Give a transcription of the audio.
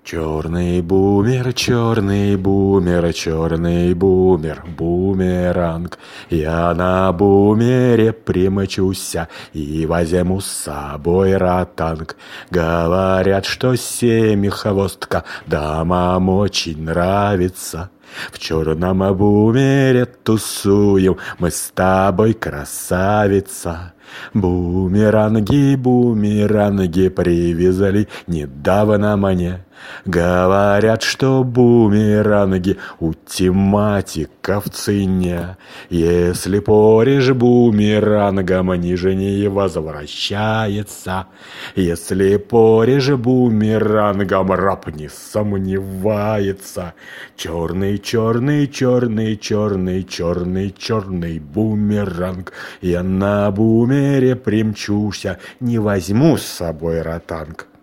Черный бумер, бумеранг. Я на бумере примчуся и возьму с собой ротанг. Говорят, что семихвостка дамам очень нравится. В черном бумере тусуем мы с тобой, красавица. Бумеранги, бумеранги привезли недавно мне. Говорят, что бумеранги у тематика в цене. Если порежь бумерангом, ниже не возвращается. Если порежь бумерангом, раб не сомневается. Черный, черный, черный, черный, черный, черный бумеранг. Я на бумере примчуся, не возьму с собой ротанг.